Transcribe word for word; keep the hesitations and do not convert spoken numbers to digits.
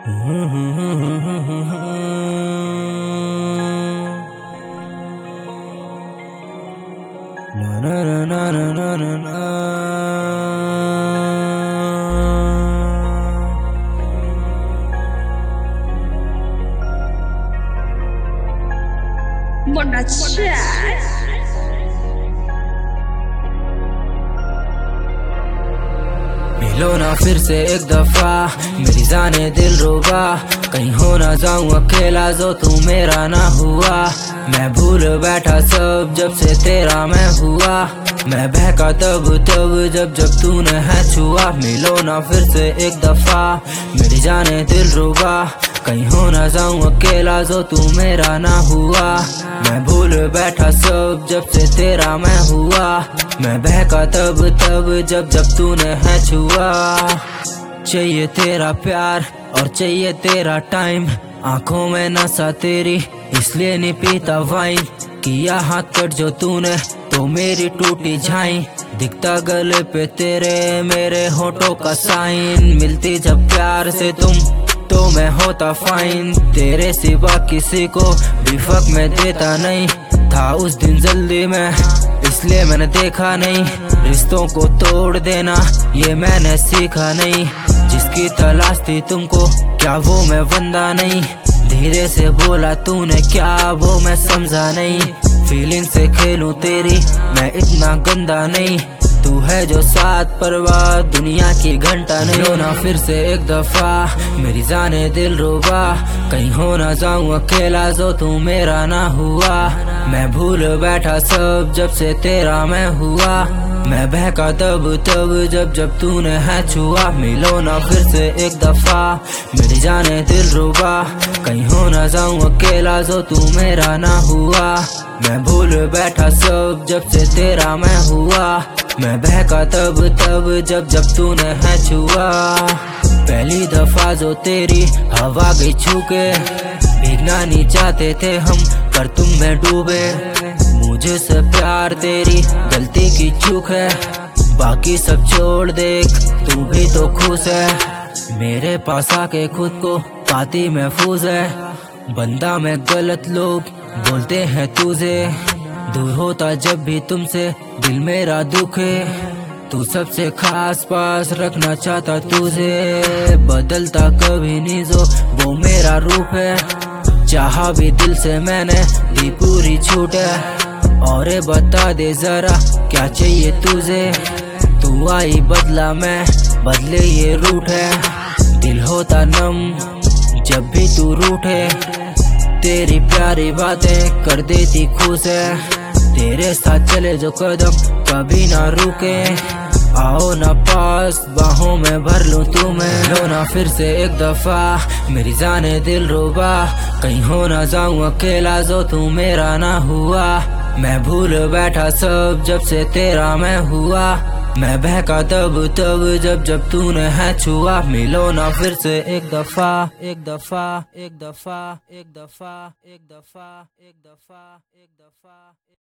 Na na na na na na na na. Mona Chat. मिलो ना फिर से एक दफा मेरी जाने दिल रुबा, कहीं हो ना जाऊं अकेला जो तू मेरा ना हुआ। मैं भूल बैठा सब जब से तेरा मैं हुआ, मैं बहका तब तब जब जब तूने है छुआ। मिलो ना फिर से एक दफा मेरी जाने दिल रुबा, कहीं हो ना जाऊं अकेला जो तू मेरा ना हुआ। मैं भूल बैठा सब जब से तेरा मैं हुआ, मैं बहका तब तब जब जब तूने है छुआ। चाहिए तेरा प्यार और चाहिए तेरा टाइम, आंखों में नशा तेरी इसलिए नहीं पीता वाइन। किया हाथ कट जो तूने तो मेरी टूटी झाई, दिखता गले पे तेरे मेरे होठों का साइन। मिलती जब प्यार से तुम तो मैं होता फाइन, तेरे सिवा किसी को भी फक में देता नहीं था उस दिन जल्दी में, इसलिए मैंने देखा नहीं। रिश्तों को तोड़ देना ये मैंने सीखा नहीं, जिसकी तलाश थी तुमको क्या वो मैं बंदा नहीं। धीरे से बोला तूने क्या वो मैं समझा नहीं, फीलिंग से खेलूं तेरी मैं इतना गंदा नहीं। तू है जो साथ परवाह दुनिया की घंटा नहीं। हो ना फिर से एक दफा मेरी जाने दिल रुबा, कहीं हो ना जाऊं अकेला जो तू मेरा ना हुआ। मैं भूल बैठा सब जब से तेरा मैं हुआ, मैं बहका तब तब जब जब तूने है छुआ। मिलो ना फिर से एक दफा मेरी जाने दिल रुबा, कहीं हो ना जाऊं अकेला जो तू मेरा ना हुआ। मैं भूल बैठा सब जब से तेरा मैं हुआ, मैं बहका तब तब जब जब तूने है छुआ। पहली दफा जो तेरी हवा गई छू के, भीगना नहीं चाहते थे हम पर तुम में डूबे। मुझे से प्यार तेरी गलती की चूक है, बाकी सब छोड़ देख तू भी तो खुश है। मेरे पास आके खुद को पाती महफूज है, बंदा मैं गलत लोग बोलते हैं तुझे। दूर होता जब भी तुमसे दिल मेरा दुखे, तू सबसे खास पास रखना चाहता तुझे। बदलता कभी नहीं जो वो मेरा रूप है, चाहा भी दिल से मैंने दी पूरी छूट है। और बता दे जरा क्या चाहिए तुझे, तू आई बदला मैं बदले ये रूट है। दिल होता नम जब भी तू रूठे, तेरी प्यारी बातें कर देती खुश है। तेरे साथ चले जो कदम कभी ना रुके, आओ ना पास बाहों में भर लूं तुम्हें। लो ना फिर से एक दफा मेरी जाने दिल रुबा, कहीं हो ना जाऊं अकेला जो तू मेरा ना हुआ। मैं भूल बैठा सब जब से तेरा मैं हुआ, मैं बहका तब तब जब जब तूने है छुआ। मिलो ना फिर से एक दफा एक दफा एक दफा एक दफा एक दफा एक दफा एक दफा।